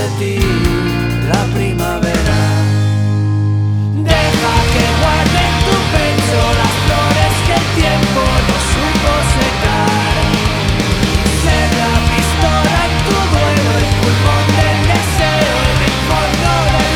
de ti la primavera. Deja que guarde en tu pecho las flores que el tiempo no supo secar. Ser la pistola en tu duelo, el pulmón del deseo en el fondo del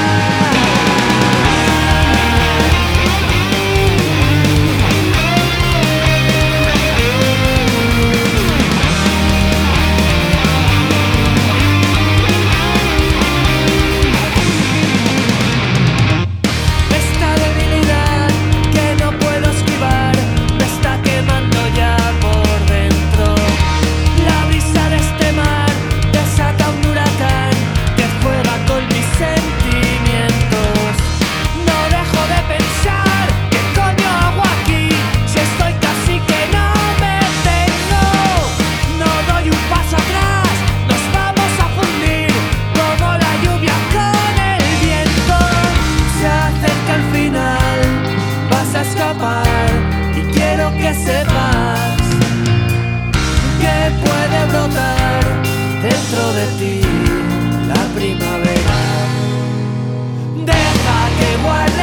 y quiero que sepas que puede brotar dentro de ti la primavera. Deja que guarde